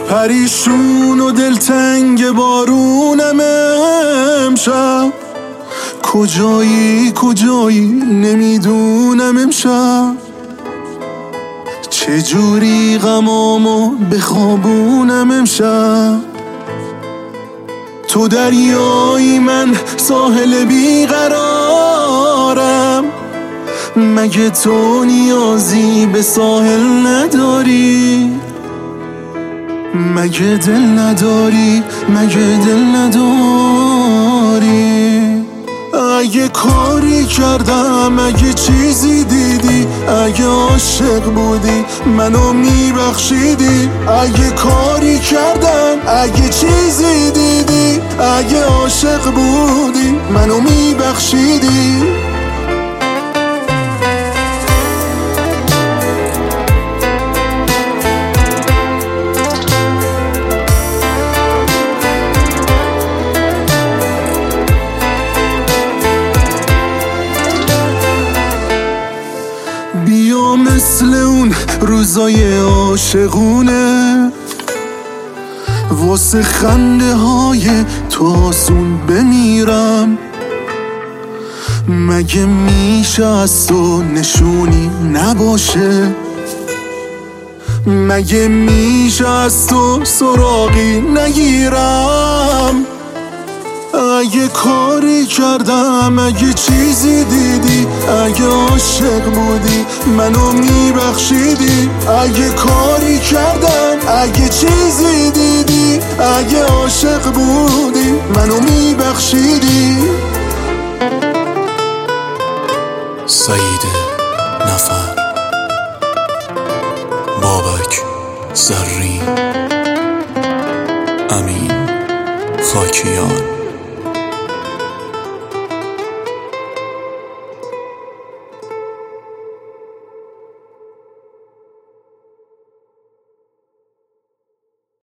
پریشون و دلتنگ بارونم امشب. کجایی نمیدونم امشب چجوری غمامو بخوابونم امشب. تو دریایی من ساحل بیقرارم، مگه تو نیازی به ساحل نداری؟ مگه دل نداری؟ اگه کاری کردم، اگه چیزی دیدی، اگه عاشق بودی منو میبخشیدی. اگه کاری کردم، اگه چیزی دیدی، اگه عاشق بودی منو میبخشیدی. بیا مثل اون روزای عاشقونه، واسه خنده های تو آسون بمیرم. مگه میشه از تو نشونی نباشه؟ مگه میشه از تو سراغی نگیرم؟ اگه کاری کردم، اگه چیزی دیدی، اگه عاشق بودی منو میبخشیدی. اگه کاری کردم، اگه چیزی دیدی، اگه عاشق بودی منو میبخشیدی. سعید نفر، بابک زرین، امین خاکیان.